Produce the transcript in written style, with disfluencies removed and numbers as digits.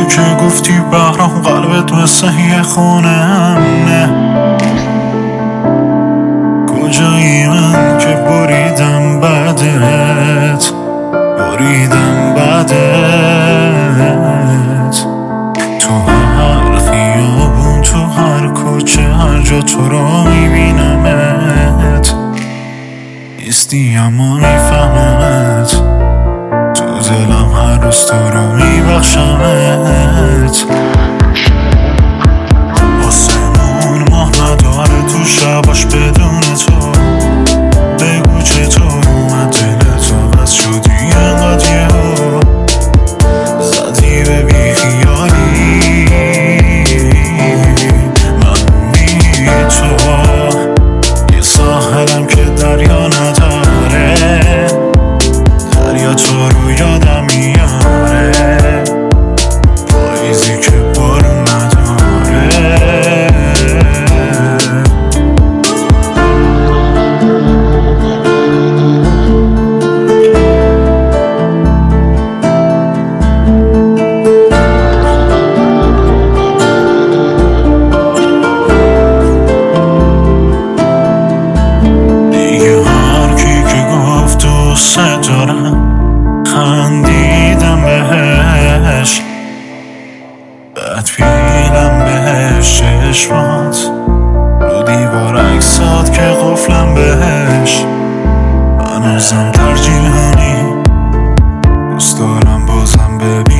که گفتی بهرام قلبت مثل یه خونمه. کجایی من که بریدم بعدت، بریدم بعدت. تو هر خیابون، تو هر کوچه، هر جا تو رو میبینمت. نیستی اما میفهممت، تو دلم هر روز تو رو میبخشمت. آسمون ماه نداره تو شباش بدون تو. بگو چطور اومد دلت عوض شدی انقدر یهو، زدی به بیخیالی من بی تو. یه ساحلم که دریا نداره، دریا تو رو یادم میاره. پاییزی که بارون نداره. دیگه هر کی که گفت دوست دارم خندیدم بهش، بعد پیلم بهش چشمات، رو دیوار عکسات که قفلم بهش. هنوزم ترجیحانی دوست دارم بازم ببینم